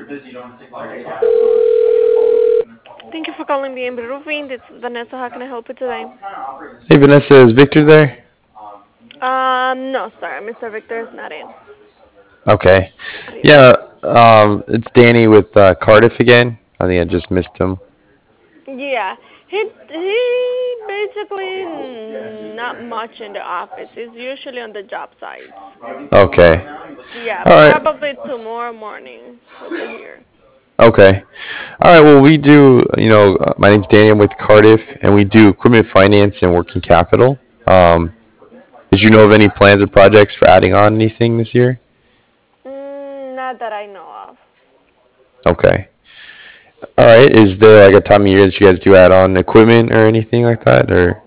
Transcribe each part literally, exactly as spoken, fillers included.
Thank you for calling B and B Roofing. This is Vanessa. How can I help you today? Hey Vanessa, is Victor there? Um, no, sorry, mister Victor is not in. Okay. Arriba. Yeah, um, it's Danny with uh, Cardiff again. I think I just missed him. Yeah, he he basically not much in the office. He's usually on the job sites. Okay. Yeah, All right. probably tomorrow morning he'll be here. Okay. All right. Well, we do. You know, uh, my name's Danny. I'm with Cardiff, and we do equipment finance and working capital. Um, did you know of any plans or projects for adding on anything this year? Mm, not that I know of. Okay. All right. Is there like a time of year that you guys do add on equipment or anything like that, or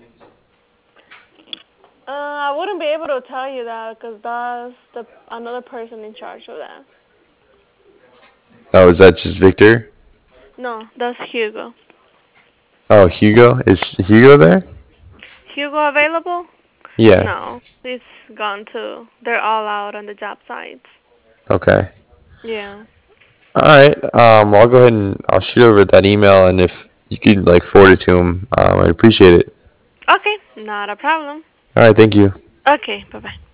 Uh, I wouldn't be able to tell you that because that's the another person in charge of that. oh, is that just Victor? No, that's Hugo. Oh, Hugo. Is Hugo there? Hugo available? Yeah. No, he's gone too. They're all out on the job sites. Okay. Yeah. All right. Um, I'll go ahead and I'll shoot over that email, and if you could like forward it to him, um, I'd appreciate it. Okay, not a problem. All right. Thank you. Okay, bye bye.